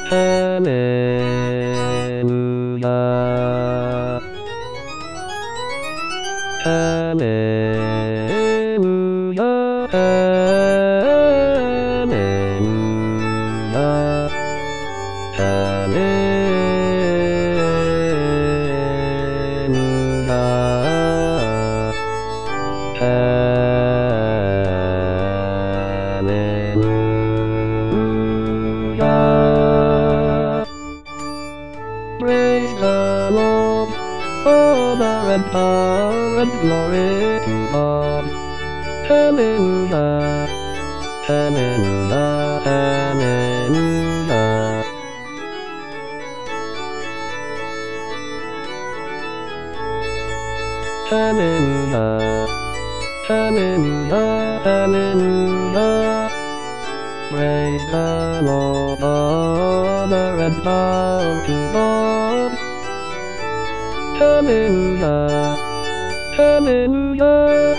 Hallelujah. Hallelujah. Hallelujah. Hallelujah. Praise the Lord, honor and power and glory to God. Hallelujah, hallelujah, hallelujah. Hallelujah, hallelujah, hallelujah. Praise the Lord, honor and power to God. Hallelujah, hallelujah,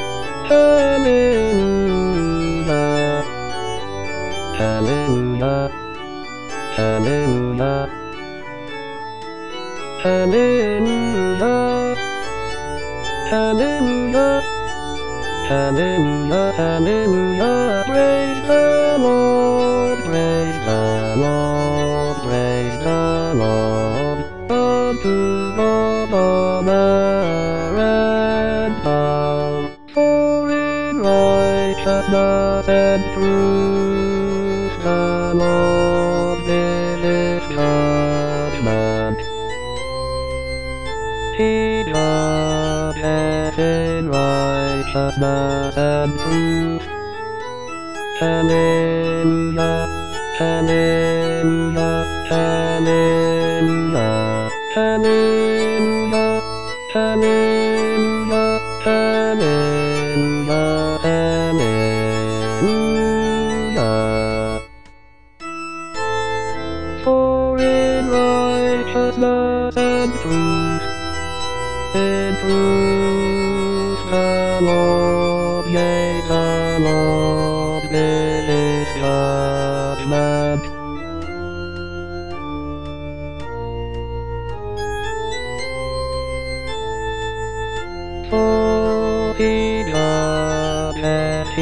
hallelujah. Hallelujah, hallelujah, hallelujah. Hallelujah, hallelujah, hallelujah. Praise the Lord, praise the Lord, praise the Lord. Unto God honor and power, for in righteousness and truth the Lord will his covenant. He judgeth in righteousness and truth. Hallelujah, hallelujah, hallelujah, hallelujah, hallelujah, hallelujah, hallelujah. For in righteousness and truth, in truth the Lord, yea, the Lord will his judgment. For he judgeth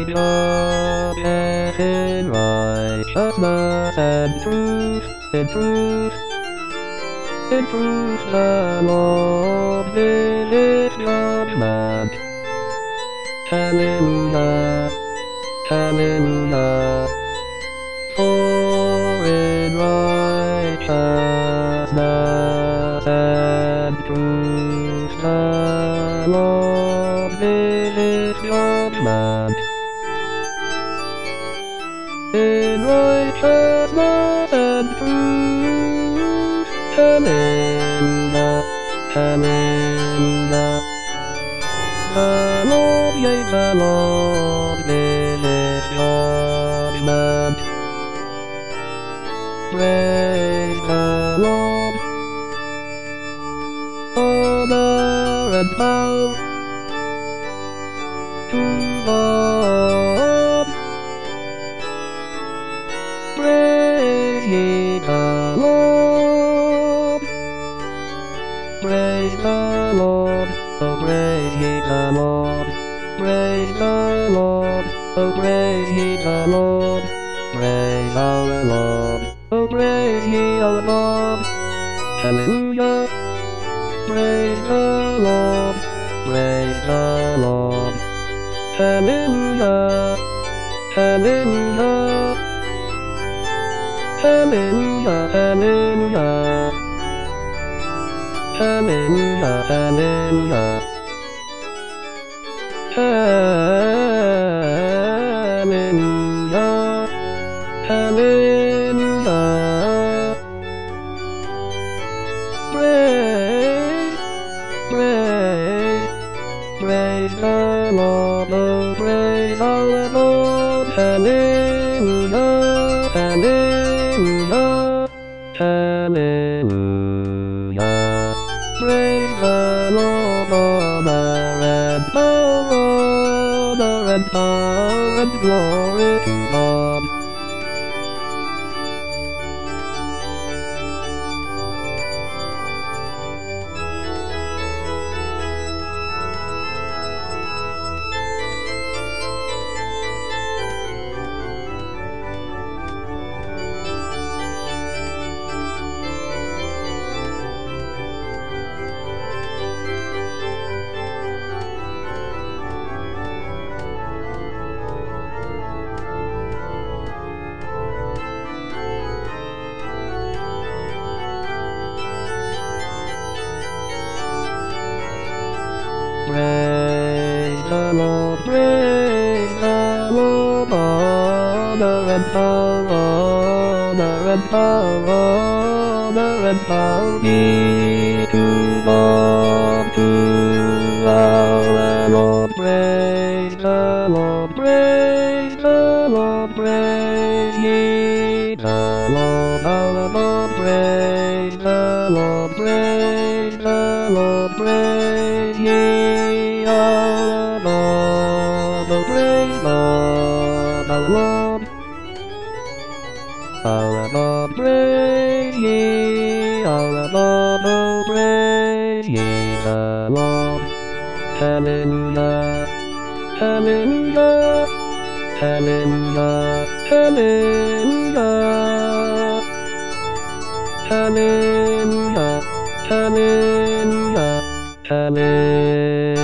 in righteousness and truth, in truth. In truth the Lord will his judgment. Hallelujah, hallelujah. For in righteousness and truth the Lord will his judgment. In righteousness and truth. Hallelujah, hallelujah. The Lord, yea, the Lord will his judgment. Praise the Lord. Honor and power to God. Praise ye the Lord. Praise the Lord, oh praise ye the Lord. Praise the Lord, oh praise ye the Lord. Praise our Lord, oh praise ye our Lord. Hallelujah. Praise the Lord, praise the Lord. Hallelujah, hallelujah. Hallelujah, hallelujah. Hallelujah, hallelujah. Hallelujah, hallelujah. Praise, praise, praise the Lord, oh praise our Lord. Hallelujah, hallelujah, hallelujah. Praise the Lord, honor and power and glory to God. red ball, the red ball, the red ball. He to Lord, to our Lord, praise the Lord, praise the Lord, praise ye the Lord, our Lord, praise the Lord, praise the Lord, praise ye our Lord, oh praise Lord, our Lord, praise ye our Lord, oh praise ye the Lord. Hallelujah, hallelujah, hallelujah, hallelujah, hallelujah, hallelujah, hallelujah.